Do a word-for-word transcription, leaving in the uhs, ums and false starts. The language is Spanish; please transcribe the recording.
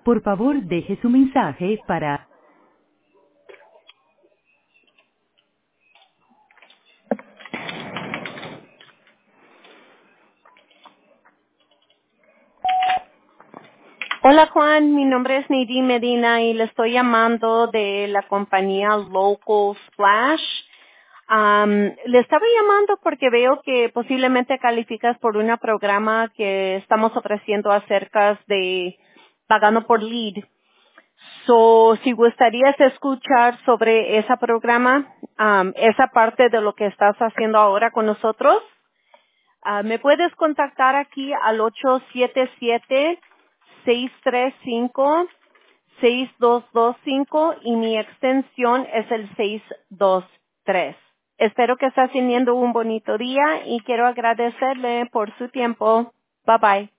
Por favor, deje su mensaje para... Hola Juan, mi nombre es Nidhi Medina y le estoy llamando de la compañía Local Splash. Am, le estaba llamando porque veo que posiblemente calificas por un programa que estamos ofreciendo acerca de pagando por lead. So, si gustarías escuchar sobre ese programa, am, esa parte de lo que estás haciendo ahora con nosotros, ah, me puedes contactar aquí al ocho siete siete, seis tres cinco, seis dos dos cinco y mi extensión es el seis dos tres. Espero que estés teniendo un bonito día y quiero agradecerle por su tiempo. Bye bye.